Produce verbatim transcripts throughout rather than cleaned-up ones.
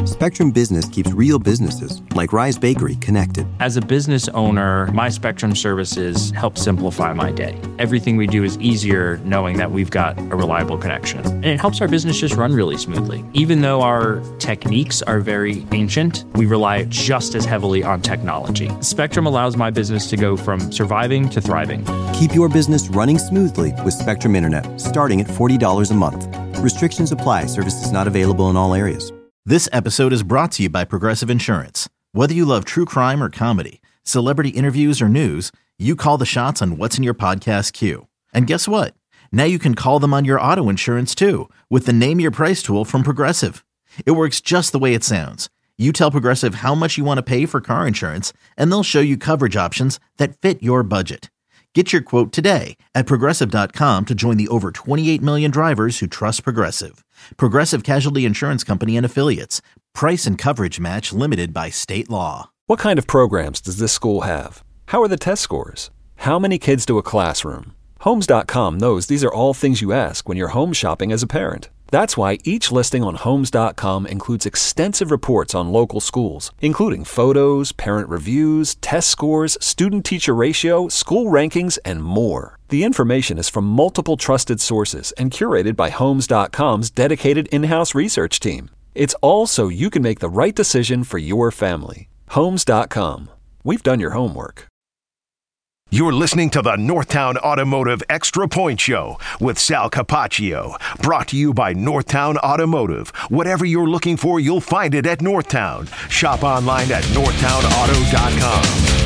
Spectrum Business keeps real businesses, like Rise Bakery, connected. As a business owner, my Spectrum services help simplify my day. Everything we do is easier knowing that we've got a reliable connection. And it helps our business just run really smoothly. Even though our techniques are very ancient, we rely just as heavily on technology. Spectrum allows my business to go from surviving to thriving. Keep your business running smoothly with Spectrum Internet, starting at forty dollars a month. Restrictions apply. Services not available in all areas. This episode is brought to you by Progressive Insurance. Whether you love true crime or comedy, celebrity interviews or news, you call the shots on what's in your podcast queue. And guess what? Now you can call them on your auto insurance too with the Name Your Price tool from Progressive. It works just the way it sounds. You tell Progressive how much you want to pay for car insurance, and they'll show you coverage options that fit your budget. Get your quote today at Progressive dot com to join the over twenty-eight million drivers who trust Progressive. Progressive Casualty Insurance Company and Affiliates. Price and coverage match limited by state law. What kind of programs does this school have? How are the test scores? How many kids to a classroom? Homes dot com knows these are all things you ask when you're home shopping as a parent. That's why each listing on Homes dot com includes extensive reports on local schools, including photos, parent reviews, test scores, student-teacher ratio, school rankings, and more. The information is from multiple trusted sources and curated by Homes dot com's dedicated in-house research team. It's all so you can make the right decision for your family. Homes dot com. We've done your homework. You're listening to the Northtown Automotive Extra Point Show with Sal Capaccio. Brought to you by Northtown Automotive. Whatever you're looking for, you'll find it at Northtown. Shop online at northtown auto dot com.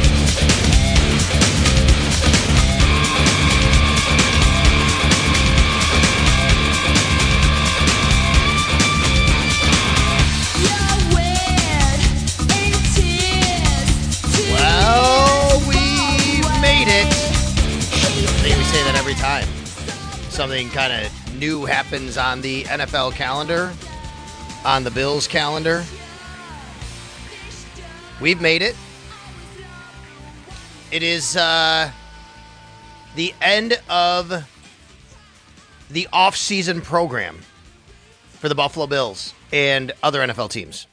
Every time something kind of new happens on the N F L calendar, on the Bills calendar, we've made it. It is uh, the end of the off-season program for the Buffalo Bills and other N F L teams.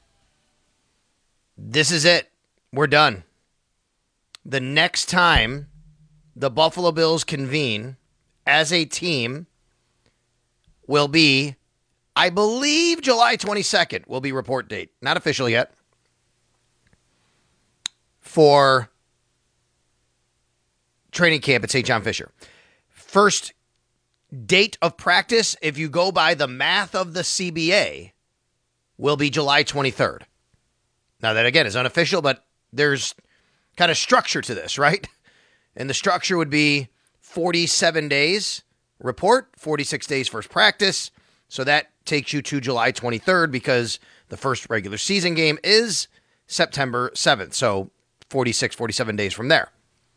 This is it. We're done. The next time the Buffalo Bills convene as a team will be, I believe, July twenty-second will be report date. Not official yet. For training camp at Saint John Fisher. First date of practice, if you go by the math of the C B A, will be July twenty-third. Now that, again, is unofficial, but there's kind of structure to this, right? And the structure would be forty-seven days report, forty-six days first practice. So that takes you to July twenty-third because the first regular season game is September seventh. So forty-six, forty-seven days from there.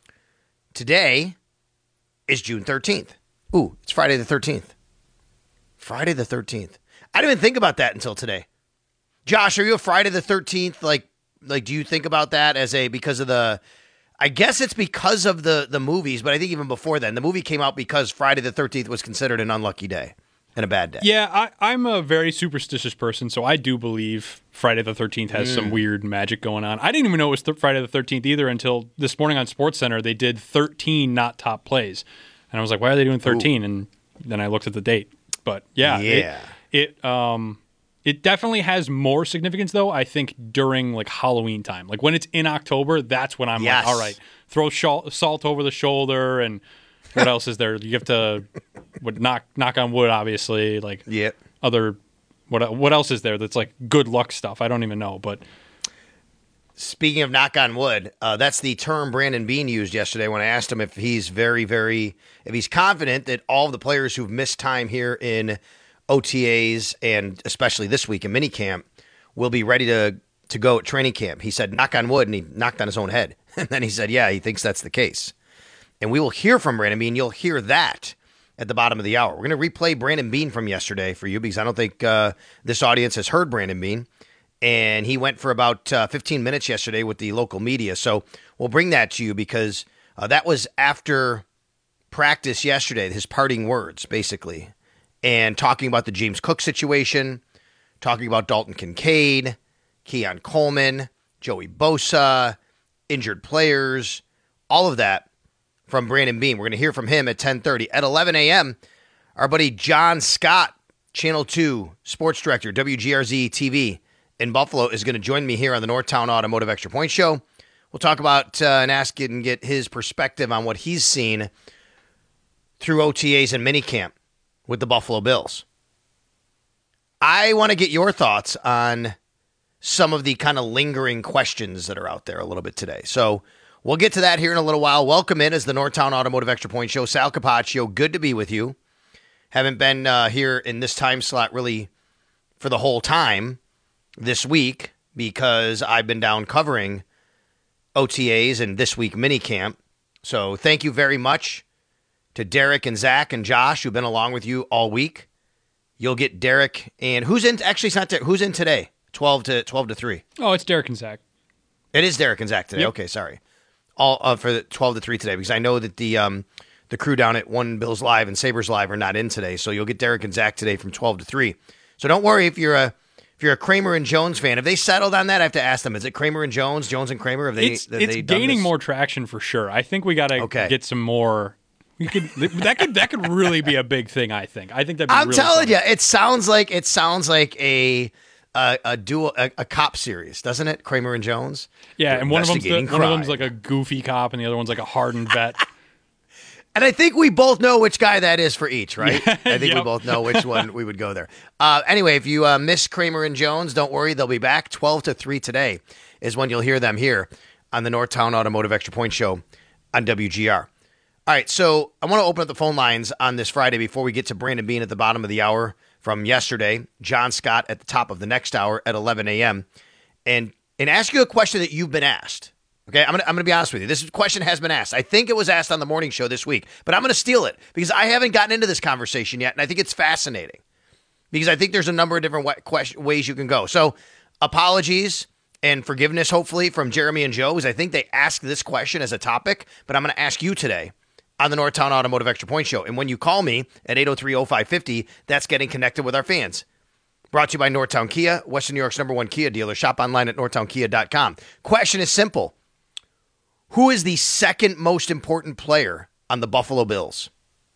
Today is June thirteenth. Ooh, it's Friday the thirteenth. Friday the thirteenth. I didn't even think about that until today. Josh, are you a Friday the thirteenth? Like, like, do you think about that as a, because of the, I guess it's because of the, the movies, but I think even before then, the movie came out because Friday the thirteenth was considered an unlucky day and a bad day. Yeah, I, I'm a very superstitious person, so I do believe Friday the thirteenth has mm. some weird magic going on. I didn't even know it was th- Friday the thirteenth either until this morning on SportsCenter. They did thirteen not top plays. And I was like, why are they doing thirteen? Ooh. And then I looked at the date. But yeah, yeah. It, it um it definitely has more significance though, I think, during like Halloween time. Like when it's in October, that's when I'm yes. like, all right, throw sh- salt over the shoulder, and what else is there? You have to what, knock knock on wood, obviously. Like yep. other what what else is there that's like good luck stuff? I don't even know, but. Speaking of knock on wood, uh, that's the term Brandon Beane used yesterday when I asked him if he's very, very, if he's confident that all of the players who've missed time here in O T As and especially this week in minicamp will be ready to, to go at training camp. He said, knock on wood, and he knocked on his own head. And then he said, yeah, he thinks that's the case. And we will hear from Brandon Beane. You'll hear that at the bottom of the hour. We're going to replay Brandon Beane from yesterday for you because I don't think uh, this audience has heard Brandon Beane. And he went for about uh, fifteen minutes yesterday with the local media. So we'll bring that to you because uh, that was after practice yesterday, his parting words, basically. And talking about the James Cook situation, talking about Dalton Kincaid, Keon Coleman, Joey Bosa, injured players, all of that from Brandon Beam. We're going to hear from him at ten thirty. At eleven a.m., our buddy John Scott, Channel two Sports Director, W G R Z T V in Buffalo, is going to join me here on the Northtown Automotive Extra Point Show. We'll talk about uh, and ask it and get his perspective on what he's seen through O T As and minicamp with the Buffalo Bills. I want to get your thoughts on some of the kind of lingering questions that are out there a little bit today. So we'll get to that here in a little while. Welcome in as the Northtown Automotive Extra Point Show. Sal Capaccio, good to be with you. Haven't been uh, here in this time slot really for the whole time this week because I've been down covering O T As and this week minicamp. So thank you very much to Derek and Zach and Josh who've been along with you all week. You'll get Derek and who's in? Actually, it's not Derek. Who's in today? twelve to twelve to three. Oh, it's Derek and Zach. It is Derek and Zach today. Yep. Okay, sorry. All uh, for the twelve to three today because I know that the um, the crew down at One Bills Live and Sabres Live are not in today. So you'll get Derek and Zach today from twelve to three. So don't worry if you're a If you're a Kramer and Jones fan, have they settled on that? I have to ask them. Is it Kramer and Jones, Jones and Kramer? Have they? It's, have it's they done gaining this? more traction for sure. I think we got to okay. get some more. We could that could that could really be a big thing. I think. I think that. I'm really telling fun. you, it sounds like it sounds like a a, a dual a, a cop series, doesn't it? Kramer and Jones. Yeah, They're and one of them's the, investigating one of them's crime. like a goofy cop, and the other one's like a hardened vet. And I think we both know which guy that is for each, right? I think Yep. we both know which one we would go there. Uh, anyway, if you uh, miss Kramer and Jones, don't worry. They'll be back. twelve to three today is when you'll hear them here on the Northtown Automotive Extra Point Show on W G R. All right, so I want to open up the phone lines on this Friday before we get to Brandon Bean at the bottom of the hour from yesterday, John Scott at the top of the next hour at eleven a.m., and, and ask you a question that you've been asked. Okay, I'm gonna I'm gonna be honest with you. This question has been asked. I think it was asked on the morning show this week, but I'm gonna steal it because I haven't gotten into this conversation yet, and I think it's fascinating because I think there's a number of different wa- question, ways you can go. So, apologies and forgiveness, hopefully, from Jeremy and Joe, because I think they asked this question as a topic, but I'm gonna ask you today on the Northtown Automotive Extra Point Show, and when you call me at eight oh three oh five five oh, that's getting connected with our fans. Brought to you by Northtown Kia, Western New York's number one Kia dealer. Shop online at northtown kia dot com. Question is simple. Who is the second most important player on the Buffalo Bills?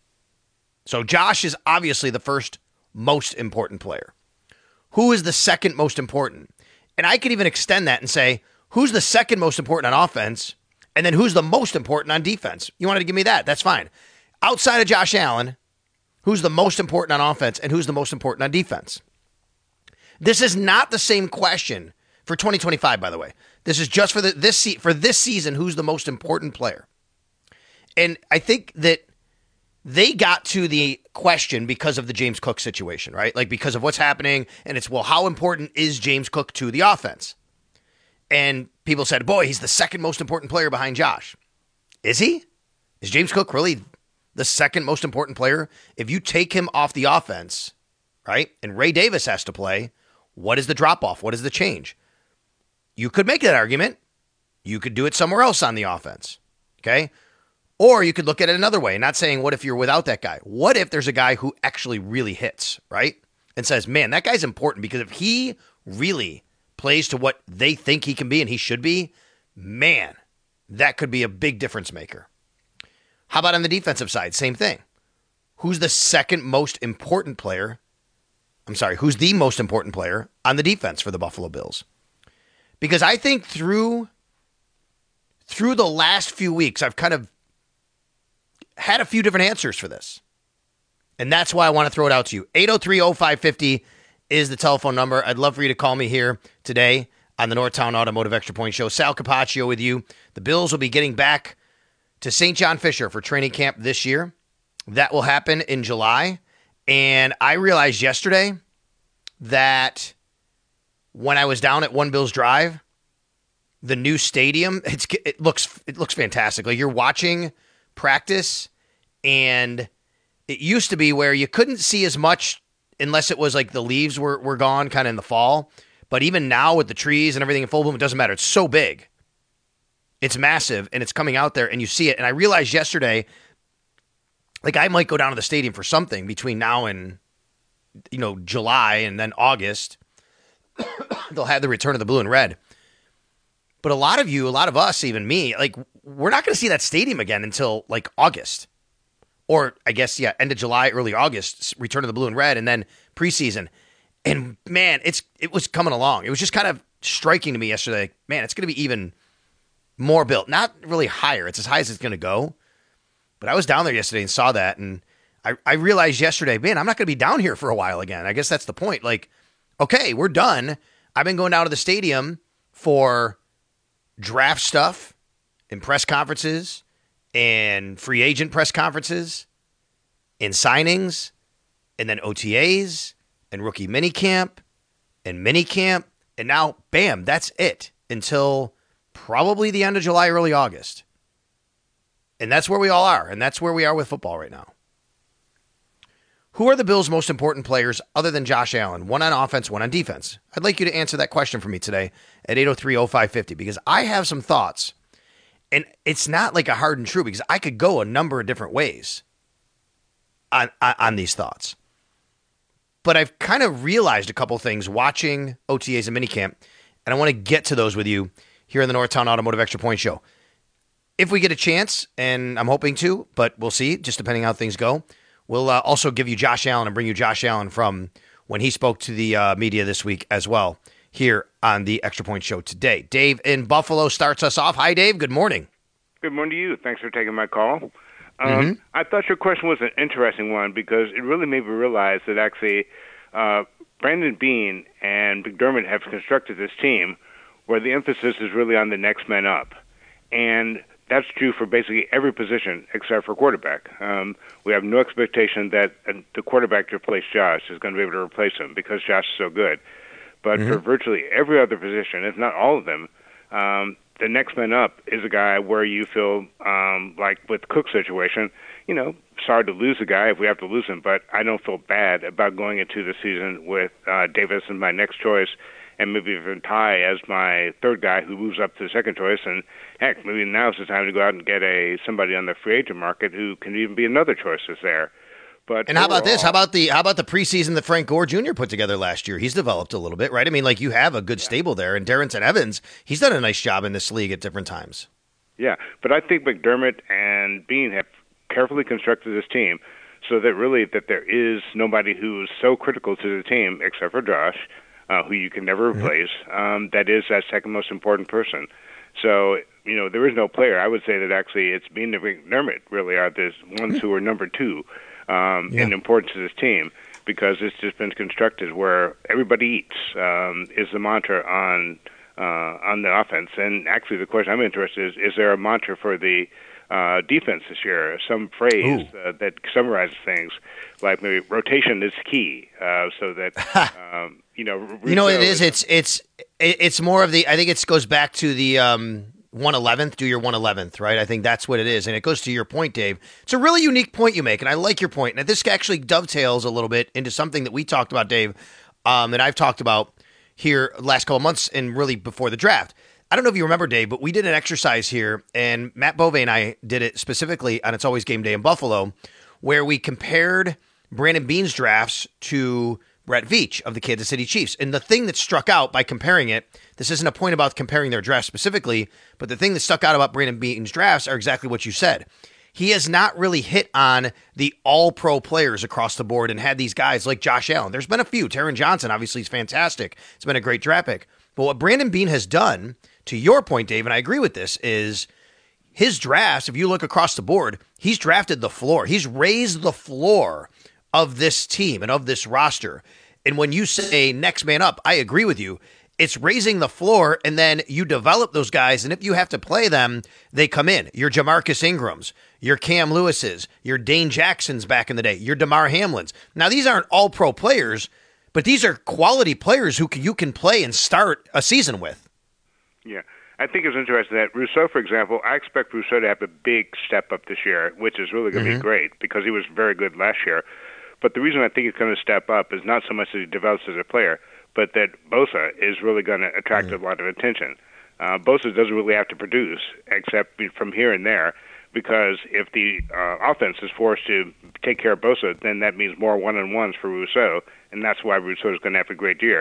So Josh is obviously the first most important player. Who is the second most important? And I could even extend that and say, who's the second most important on offense? And then who's the most important on defense? You wanted to give me that. That's fine. Outside of Josh Allen, who's the most important on offense and who's the most important on defense? This is not the same question for twenty twenty-five, by the way. This is just for the this se- for this season, who's the most important player? And I think that they got to the question because of the James Cook situation, right? Like because of what's happening, and it's, well, how important is James Cook to the offense? And people said, boy, he's the second most important player behind Josh. Is he? Is James Cook really the second most important player? If you take him off the offense, right, and Ray Davis has to play, what is the drop-off? What is the change? You could make that argument. You could do it somewhere else on the offense, okay? Or you could look at it another way, not saying, what if you're without that guy? What if there's a guy who actually really hits, right? And says, man, that guy's important because if he really plays to what they think he can be and he should be, man, that could be a big difference maker. How about on the defensive side? Same thing. Who's the second most important player? I'm sorry, who's the most important player on the defense for the Buffalo Bills? Because I think through, through the last few weeks, I've kind of had a few different answers for this. And that's why I want to throw it out to you. eight oh three oh five five oh is the telephone number. I'd love for you to call me here today on the Northtown Automotive Extra Point Show. Sal Capaccio with you. The Bills will be getting back to Saint John Fisher for training camp this year. That will happen in July. And I realized yesterday that when I was down at One Bills Drive, the new stadium, it's, it looks it looks fantastic. Like you're watching practice, and it used to be where you couldn't see as much unless it was like the leaves were, were gone kind of in the fall. But even now with the trees and everything in full bloom, it doesn't matter. It's so big. It's massive, and it's coming out there, and you see it. And I realized yesterday, like I might go down to the stadium for something between now and, you know, July and then August. they'll have the return of the blue and red. But a lot of you, a lot of us, even me, like we're not going to see that stadium again until like August. Or I guess, yeah, end of July, early August, return of the blue and red, and then preseason. And man, it's it was coming along. It was just kind of striking to me yesterday. Man, it's going to be even more built. Not really higher. It's as high as it's going to go. But I was down there yesterday and saw that, and I, I realized yesterday, man, I'm not going to be down here for a while again. I guess that's the point. Like, okay, we're done. I've been going down to the stadium for draft stuff and press conferences and free agent press conferences and signings and then O T As and rookie minicamp and minicamp. And now, bam, that's it until probably the end of July, early August. And that's where we all are. And that's where we are with football right now. Who are the Bills' most important players other than Josh Allen? One on offense, one on defense. I'd like you to answer that question for me today at eight oh three oh five five oh because I have some thoughts. And it's not like a hard and true because I could go a number of different ways on, on, on these thoughts. But I've kind of realized a couple things watching O T As and minicamp, and I want to get to those with you here in the Northtown Automotive Extra Point Show. If we get a chance, and I'm hoping to, but we'll see, just depending how things go, we'll uh, also give you Josh Allen and bring you Josh Allen from when he spoke to the uh, media this week as well here on the Extra Point Show today. Dave in Buffalo starts us off. Hi, Dave. Good morning. Good morning to you. Thanks for taking my call. Um, Mm-hmm. I thought your question was an interesting one because it really made me realize that actually uh, Brandon Beane and McDermott have constructed this team where the emphasis is really on the next man up. And that's true for basically every position except for quarterback. Um, we have no expectation that uh, the quarterback to replace Josh is going to be able to replace him because Josh is so good. But Mm-hmm. for virtually every other position, if not all of them, um, the next man up is a guy where you feel um, like with the Cook situation, you know, sorry to lose a guy if we have to lose him, but I don't feel bad about going into the season with uh, Davis as my next choice and maybe even Ty as my third guy who moves up to the second choice. And heck, maybe now's the time to go out and get a somebody on the free agent market who can even be another choice that's there. But And how about this? How overall- about the how about the preseason that Frank Gore Junior put together last year? He's developed a little bit, right? I mean, like you have a good stable there, and Darrington Evans, he's done a nice job in this league at different times. Yeah, but I think McDermott and Beane have carefully constructed this team so that really that there is nobody who's so critical to the team except for Josh, uh, who you can never replace. Um, that is that second most important person. So, you know, there is no player. I would say that actually it's Beane and McDermott really are the ones who are number two um, Yeah. in importance to this team because it's just been constructed where everybody eats um, is the mantra on uh, on the offense. And actually the question I'm interested is, is there a mantra for the uh, defense this year? Some phrase uh, that summarizes things like maybe rotation is key uh, so that, um, you know. You know what it Rousseau is? It's it's it- it's more of the. I think it goes back to the um, one eleventh. Do your one eleventh, right? I think that's what it is, and it goes to your point, Dave. It's a really unique point you make, and I like your point. And this actually dovetails a little bit into something that we talked about, Dave, um, and I've talked about here last couple of months, and really before the draft. I don't know if you remember, Dave, but we did an exercise here, and Matt Bove and I did it specifically on It's Always Game Day in Buffalo, where we compared Brandon Beane's drafts to Brett Veach of the Kansas City Chiefs. And the thing that struck out by comparing it, this isn't a point about comparing their drafts specifically, but the thing that stuck out about Brandon Beane's drafts are exactly what you said. He has not really hit on the all-pro players across the board and had these guys like Josh Allen. There's been a few. Taron Johnson, obviously, is fantastic. It's been a great draft pick. But what Brandon Beane has done, to your point, Dave, and I agree with this, is his drafts, if you look across the board, he's drafted the floor. He's raised the floor of this team and of this roster. And when you say next man up, I agree with you. It's raising the floor, and then you develop those guys, and if you have to play them, they come in. Your Jamarcus Ingrams, your Cam Lewis's, your Dane Jacksons back in the day, your DeMar Hamlins. Now, these aren't all-pro players, but these are quality players who can, you can play and start a season with. Yeah. I think it's interesting that Rousseau, for example, I expect Rousseau to have a big step up this year, which is really going to Mm-hmm. be great because he was very good last year. But the reason I think he's going to step up is not so much that he develops as a player, but that Bosa is really going to attract mm-hmm. a lot of attention. Uh, Bosa doesn't really have to produce except from here and there because if the uh, offense is forced to take care of Bosa, then that means more one-on-ones for Rousseau, and that's why Rousseau is going to have a great year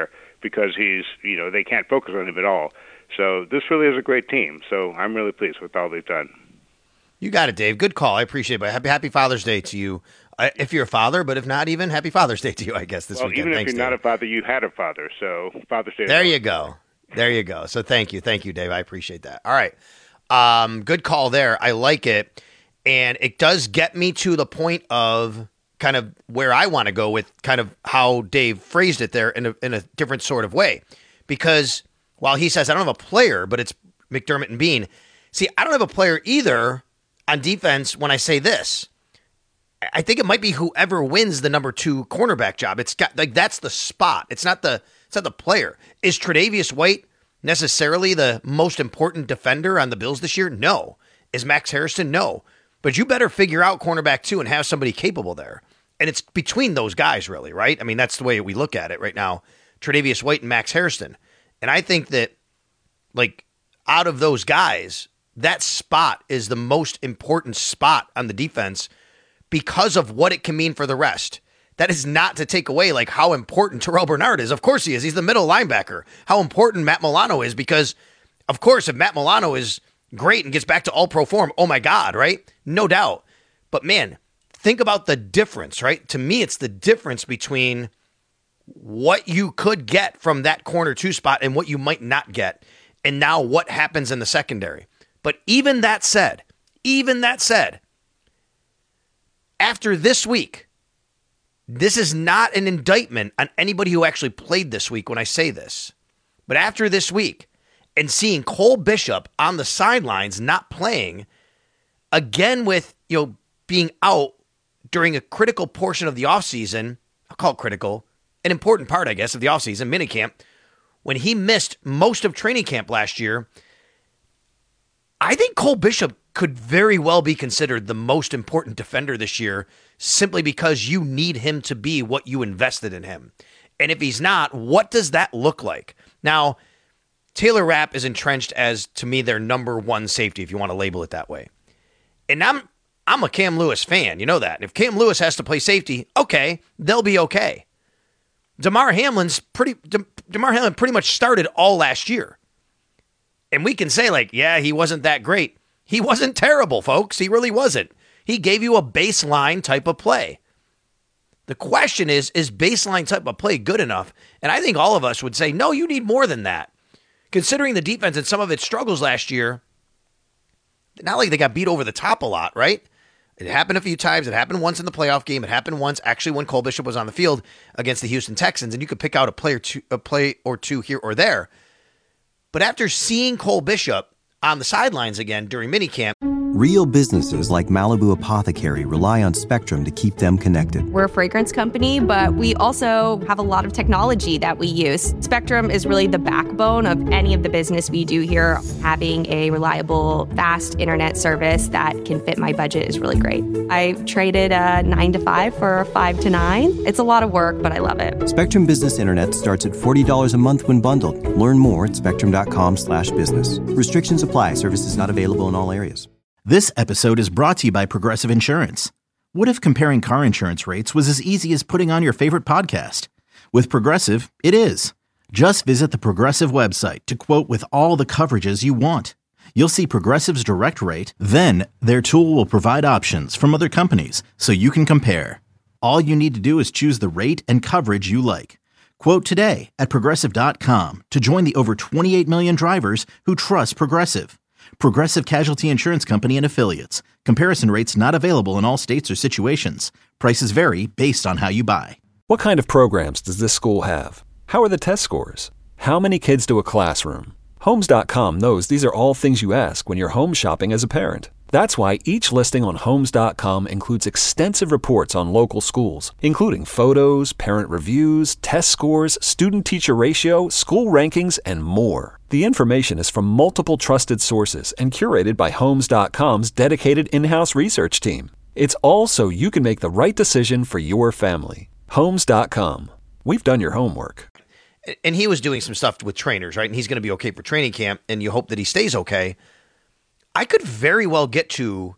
because he's, you know, they can't focus on him at all. So this really is a great team. So I'm really pleased with all they've done. You got it, Dave. Good call. I appreciate it. But happy, happy Father's Day to you. Uh, if you're a father, but if not even, happy Father's Day to you, I guess, this well, weekend. Even Thanks, if you're Dave. not a father, you had a father. So Father's Day. There you go. There you go. So thank you. Thank you, Dave. I appreciate that. All right. Um, good call there. I like it. And it does get me to the point of kind of where I want to go with kind of how Dave phrased it there in a, in a different sort of way. Because while he says, I don't have a player, but it's McDermott and Bean. See, I don't have a player either on defense when I say this. I think it might be whoever wins the number two cornerback job. It's got like that's the spot. It's not the it's not the player. Is Tre'Davious White necessarily the most important defender on the Bills this year? No. Is Max Harrison? No. But you better figure out cornerback two and have somebody capable there. And it's between those guys, really, right? I mean, that's the way we look at it right now. Tre'Davious White and Max Harrison. And I think that, like, out of those guys, that spot is the most important spot on the defense because of what it can mean for the rest. That is not to take away like how important Terrell Bernard is. Of course he is. He's the middle linebacker. How important Matt Milano is because, of course, if Matt Milano is great and gets back to all-pro form, oh my God, right? No doubt. But man, think about the difference, right? To me, it's the difference between what you could get from that corner two spot and what you might not get. And now what happens in the secondary. But even that said, even that said, after this week, this is not an indictment on anybody who actually played this week when I say this. But after this week, and seeing Cole Bishop on the sidelines not playing, again with, you know, being out during a critical portion of the offseason, I'll call it critical, an important part, I guess, of the offseason, minicamp, when he missed most of training camp last year, I think Cole Bishop could very well be considered the most important defender this year simply because you need him to be what you invested in him. And if he's not, what does that look like? Now, Taylor Rapp is entrenched as, to me, their number one safety, if you want to label it that way. And I'm I'm a Cam Lewis fan, you know that. If Cam Lewis has to play safety, okay, they'll be okay. Damar Hamlin's pretty De, Damar Hamlin pretty much started all last year. And we can say, like, yeah, he wasn't that great. He wasn't terrible, folks. He really wasn't. He gave you a baseline type of play. The question is, is baseline type of play good enough? And I think all of us would say, no, you need more than that. Considering the defense and some of its struggles last year, not like they got beat over the top a lot, right? It happened a few times. It happened once in the playoff game. It happened once, actually, when Cole Bishop was on the field against the Houston Texans, and you could pick out a play or two, a play or two here or there. But after seeing Cole Bishop on the sidelines again during minicamp, Real businesses like Malibu Apothecary rely on Spectrum to keep them connected. We're a fragrance company, but we also have a lot of technology that we use. Spectrum is really the backbone of any of the business we do here. Having a reliable, fast internet service that can fit my budget is really great. I traded a nine to five for a five to nine. It's a lot of work, but I love it. Spectrum Business Internet starts at forty dollars a month when bundled. Learn more at spectrum.com slash business. Restrictions apply. Services not available in all areas. This episode is brought to you by Progressive Insurance. What if comparing car insurance rates was as easy as putting on your favorite podcast? With Progressive, it is. Just visit the Progressive website to quote with all the coverages you want. You'll see Progressive's direct rate, then their tool will provide options from other companies so you can compare. All you need to do is choose the rate and coverage you like. Quote today at progressive dot com to join the over twenty-eight million drivers who trust Progressive. Progressive Casualty Insurance Company and Affiliates. Comparison rates not available in all states or situations. Prices vary based on how you buy. What kind of programs does this school have? How are the test scores? How many kids do a classroom? Homes dot com knows these are all things you ask when you're home shopping as a parent. That's why each listing on Homes dot com includes extensive reports on local schools, including photos, parent reviews, test scores, student-teacher ratio, school rankings, and more. The information is from multiple trusted sources and curated by Homes dot com's dedicated in-house research team. It's all so you can make the right decision for your family. Homes dot com. We've done your homework. And he was doing some stuff with trainers, right? And he's going to be okay for training camp, and you hope that he stays okay. I could very well get to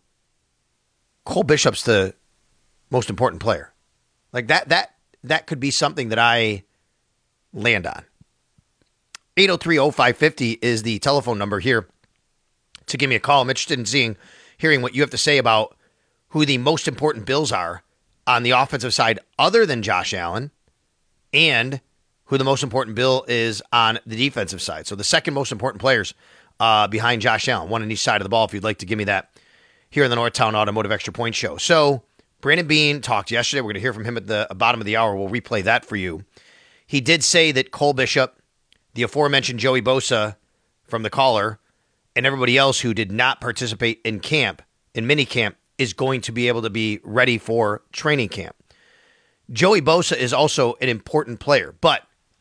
Cole Bishop's the most important player. Like that, that, that could be something that I land on. eight oh three oh five five oh is the telephone number here to give me a call. I'm interested in seeing, hearing what you have to say about who the most important Bills are on the offensive side other than Josh Allen, and who the most important Bill is on the defensive side. So the second most important players uh, behind Josh Allen, one on each side of the ball, if you'd like to give me that here in the Northtown Automotive Extra Point Show. So Brandon Beane talked yesterday. We're going to hear from him at the bottom of the hour. We'll replay that for you. He did say that Cole Bishop, the aforementioned Joey Bosa from the caller, and everybody else who did not participate in camp, in mini camp, is going to be able to be ready for training camp. Joey Bosa is also an important player, but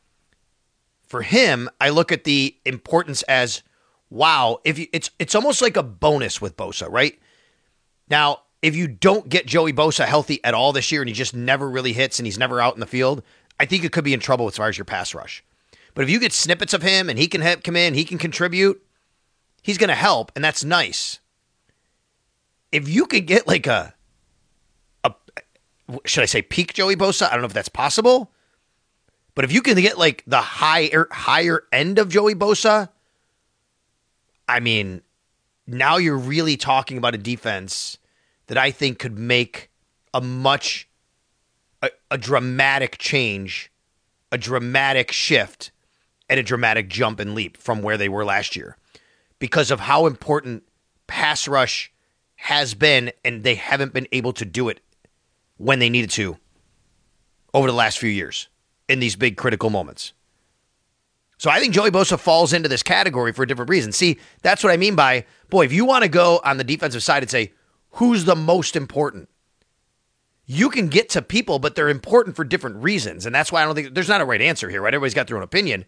for him, I look at the importance as, wow, if you, it's it's almost like a bonus with Bosa, right? Now, if you don't get Joey Bosa healthy at all this year and he just never really hits and he's never out in the field, I think you could be in trouble as far as your pass rush. But if you get snippets of him and he can have, come in, he can contribute, he's going to help, and that's nice. If you could get like a, a, should I say peak Joey Bosa? I don't know if that's possible. But if you can get like the higher, higher end of Joey Bosa, I mean, now you're really talking about a defense that I think could make a much, a, a dramatic change, a dramatic shift, and a dramatic jump and leap from where they were last year because of how important pass rush has been, and they haven't been able to do it when they needed to over the last few years in these big critical moments. So I think Joey Bosa falls into this category for a different reason. See, that's what I mean by, boy, if you want to go on the defensive side and say, who's the most important? You can get to people, but they're important for different reasons. And that's why I don't think, there's not a right answer here, right? Everybody's got their own opinion.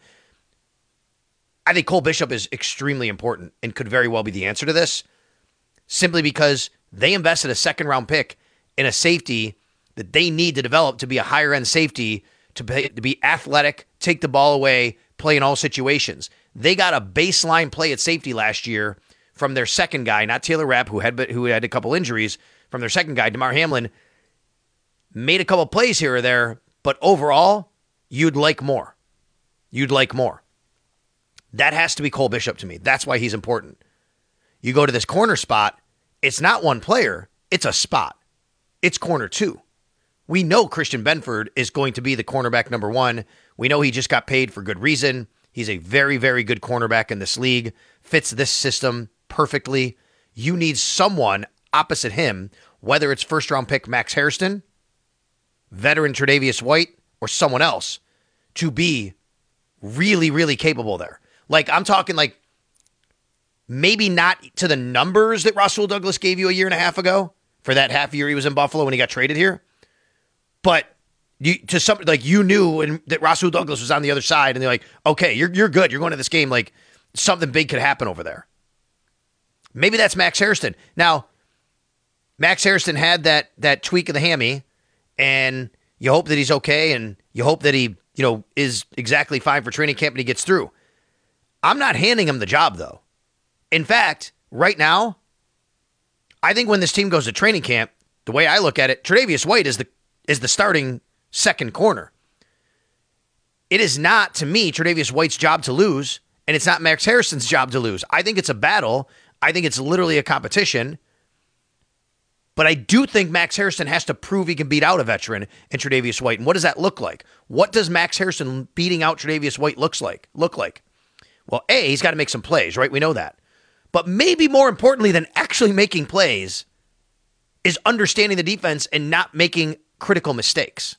I think Cole Bishop is extremely important and could very well be the answer to this, simply because they invested a second round pick in a safety that they need to develop to be a higher end safety, to be, to be athletic, take the ball away, play in all situations. They got a baseline play at safety last year from their second guy, not Taylor Rapp, who had who had a couple injuries, from their second guy, Damar Hamlin. Made a couple plays here or there, but overall, you'd like more. You'd like more. That has to be Cole Bishop to me. That's why he's important. You go to this corner spot, it's not one player, it's a spot. It's corner two. We know Christian Benford is going to be the cornerback number one. We know he just got paid for good reason. He's a very, very good cornerback in this league. Fits this system perfectly. You need someone opposite him, whether it's first-round pick Max Hairston, veteran Tre'Davious White, or someone else, to be really, really capable there. Like, I'm talking like maybe not to the numbers that Rasul Douglas gave you a year and a half ago for that half year he was in Buffalo when he got traded here. But you, to some, like you knew and that Rasul Douglas was on the other side, and they're like, okay, you're you're good. You're going to this game. Like, something big could happen over there. Maybe that's Max Hairston. Now, Max Hairston had that that tweak of the hammy, and you hope that he's okay, and you hope that he, you know, is exactly fine for training camp and he gets through. I'm not handing him the job, though. In fact, right now, I think when this team goes to training camp, the way I look at it, Tre'Davious White is the is the starting second corner. It is not, to me, Tre'Davious White's job to lose, and it's not Max Hairston's job to lose. I think it's a battle. I think it's literally a competition. But I do think Max Hairston has to prove he can beat out a veteran in Tre'Davious White. And what does that look like? What does Max Hairston beating out Tre'Davious White looks like? Look like? Well, A, he's got to make some plays, right? We know that. But maybe more importantly than actually making plays is understanding the defense and not making critical mistakes.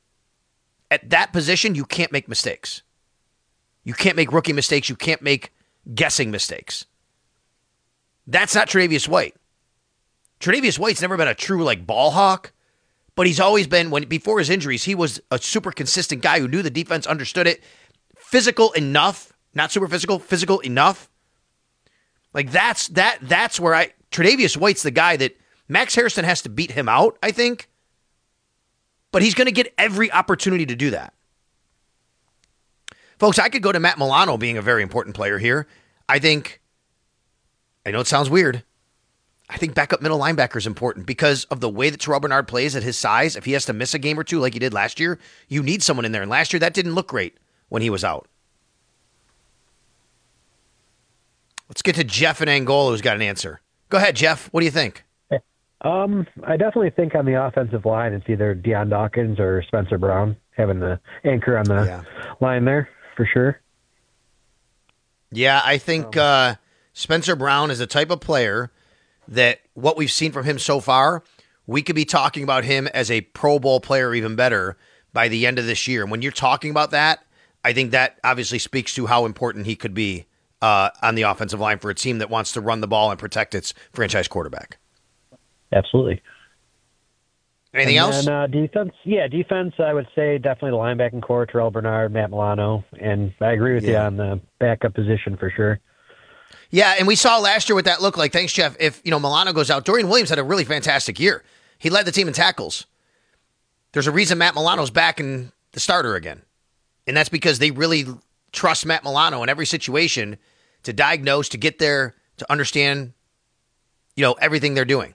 At that position, you can't make mistakes. You can't make rookie mistakes. You can't make guessing mistakes. That's not Tre'Davious White. Tre'Davious White's never been a true like ball hawk, but he's always been, when before his injuries, he was a super consistent guy who knew the defense, understood it, physical enough, not super physical, physical enough. Like that's that that's where I Tre'Davious White's the guy that Max Hairston has to beat him out, I think. But he's going to get every opportunity to do that. Folks, I could go to Matt Milano being a very important player here. I think, I know it sounds weird, I think backup middle linebacker is important because of the way that Terrell Bernard plays at his size. If he has to miss a game or two like he did last year, you need someone in there. And last year, that didn't look great when he was out. Let's get to Jeff in Angola, who's got an answer. Go ahead, Jeff. What do you think? Um, I definitely think on the offensive line, it's either Deion Dawkins or Spencer Brown having the anchor on the yeah. line there for sure. Yeah, I think uh, Spencer Brown is the type of player that what we've seen from him so far, we could be talking about him as a Pro Bowl player, even better, by the end of this year. And when you're talking about that, I think that obviously speaks to how important he could be uh, on the offensive line for a team that wants to run the ball and protect its franchise quarterback. Absolutely. Anything and else? And uh, defense, yeah, defense. I would say definitely the linebacking core: Terrell Bernard, Matt Milano, and I agree with yeah. you on the backup position for sure. Yeah, and we saw last year what that looked like. Thanks, Jeff. If you know Milano goes out, Dorian Williams had a really fantastic year. He led the team in tackles. There's a reason Matt Milano's back in the starter again, and that's because they really trust Matt Milano in every situation to diagnose, to get there, to understand, you know, everything they're doing.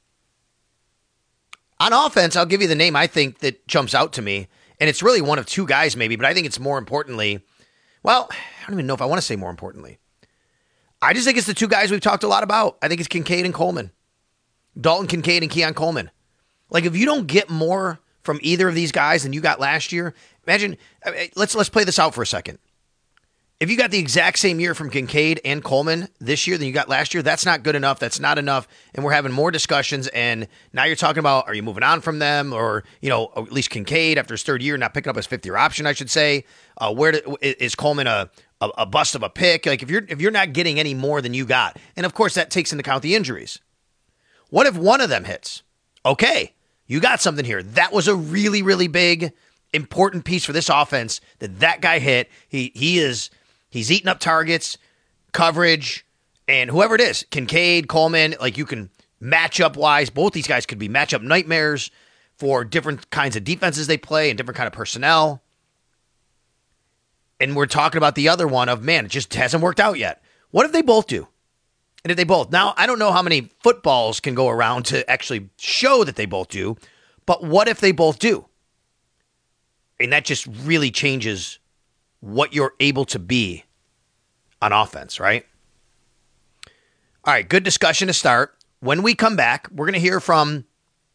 On offense, I'll give you the name I think that jumps out to me, and it's really one of two guys maybe, but I think it's more importantly, well, I don't even know if I want to say more importantly. I just think it's the two guys we've talked a lot about. I think it's Kincaid and Coleman. Dalton Kincaid and Keon Coleman. Like, if you don't get more from either of these guys than you got last year, imagine, let's let's play this out for a second. If you got the exact same year from Kincaid and Coleman this year than you got last year, that's not good enough. That's not enough. And we're having more discussions. And now you're talking about, are you moving on from them? Or, you know, at least Kincaid after his third year, not picking up his fifth year option, I should say. Uh, where do, is Coleman a, a, a bust of a pick? Like, if you're, if you're not getting any more than you got, and of course that takes into account the injuries. What if one of them hits? Okay, you got something here. That was a really, really big, important piece for this offense that that guy hit. He, he is... He's eating up targets, coverage, and whoever it is, Kincaid, Coleman, like you can matchup wise, both these guys could be matchup nightmares for different kinds of defenses they play and different kind of personnel. And we're talking about the other one of, man, it just hasn't worked out yet. What if they both do? And if they both, now I don't know how many footballs can go around to actually show that they both do, but what if they both do? And that just really changes what you're able to be on offense, right? All right, good discussion to start. When we come back, we're going to hear from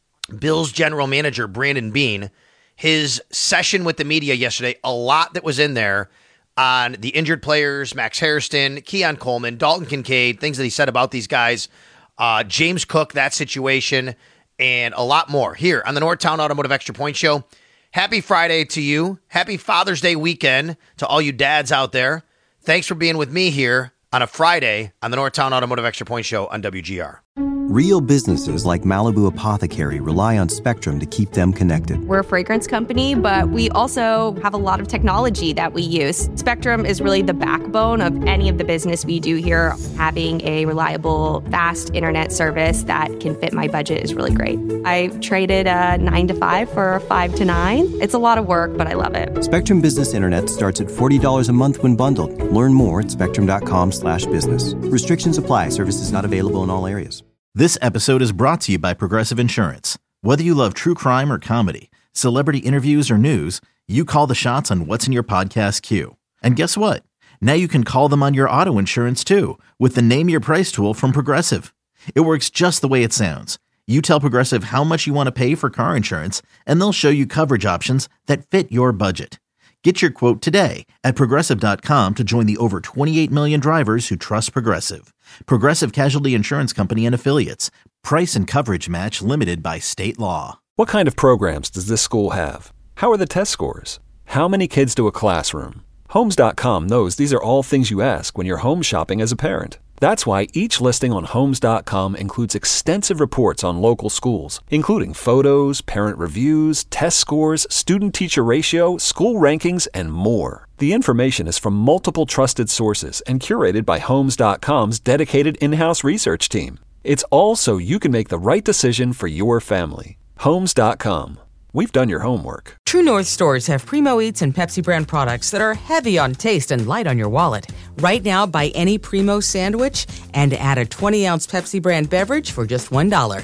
Bills general manager Brandon Beane, his session with the media yesterday, a lot that was in there on the injured players, Max Hairston, Keon Coleman, Dalton Kincaid, things that he said about these guys, uh, James Cook, that situation, and a lot more here on the Northtown Automotive Extra Point Show. Happy Friday to you. Happy Father's Day weekend to all you dads out there. Thanks for being with me here on a Friday on the Northtown Automotive Extra Point Show on W G R. Real businesses like Malibu Apothecary rely on Spectrum to keep them connected. We're a fragrance company, but we also have a lot of technology that we use. Spectrum is really the backbone of any of the business we do here. Having a reliable, fast internet service that can fit my budget is really great. I traded a nine to five for a five to nine. It's a lot of work, but I love it. Spectrum Business Internet starts at forty dollars a month when bundled. Learn more at spectrum.com slash business. Restrictions apply. Services not available in all areas. This episode is brought to you by Progressive Insurance. Whether you love true crime or comedy, celebrity interviews or news, you call the shots on what's in your podcast queue. And guess what? Now you can call them on your auto insurance too with the Name Your Price tool from Progressive. It works just the way it sounds. You tell Progressive how much you want to pay for car insurance, and they'll show you coverage options that fit your budget. Get your quote today at Progressive dot com to join the over twenty-eight million drivers who trust Progressive. Progressive Casualty Insurance Company and Affiliates. Price and coverage match limited by state law. What kind of programs does this school have? How are the test scores? How many kids do a classroom? Homes dot com knows these are all things you ask when you're home shopping as a parent. That's why each listing on Homes dot com includes extensive reports on local schools, including photos, parent reviews, test scores, student-teacher ratio, school rankings, and more. The information is from multiple trusted sources and curated by Homes dot com's dedicated in-house research team. It's all so you can make the right decision for your family. Homes dot com. We've done your homework. True North stores have Primo Eats and Pepsi brand products that are heavy on taste and light on your wallet. Right now, buy any Primo sandwich and add a twenty ounce Pepsi brand beverage for just one dollar.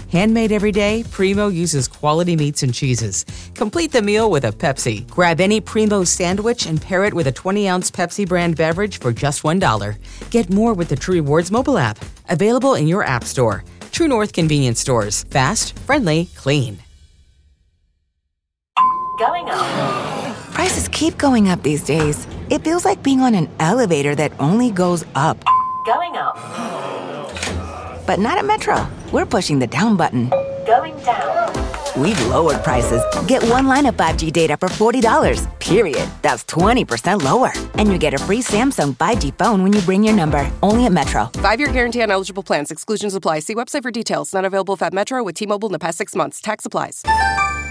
Handmade every day, Primo uses quality meats and cheeses. Complete the meal with a Pepsi. Grab any Primo sandwich and pair it with a twenty-ounce Pepsi brand beverage for just one dollar. Get more with the True Rewards mobile app. Available in your app store. True North convenience stores. Fast, friendly, clean. Going up. Prices keep going up these days. It feels like being on an elevator that only goes up. Going up. But not at Metro. We're pushing the down button. Going down. We've lowered prices. Get one line of five G data for forty dollars, period. That's twenty percent lower. And you get a free Samsung five G phone when you bring your number. Only at Metro. Five-year guarantee on eligible plans. Exclusions apply. See website for details. Not available at Metro with T-Mobile in the past six months. Tax applies.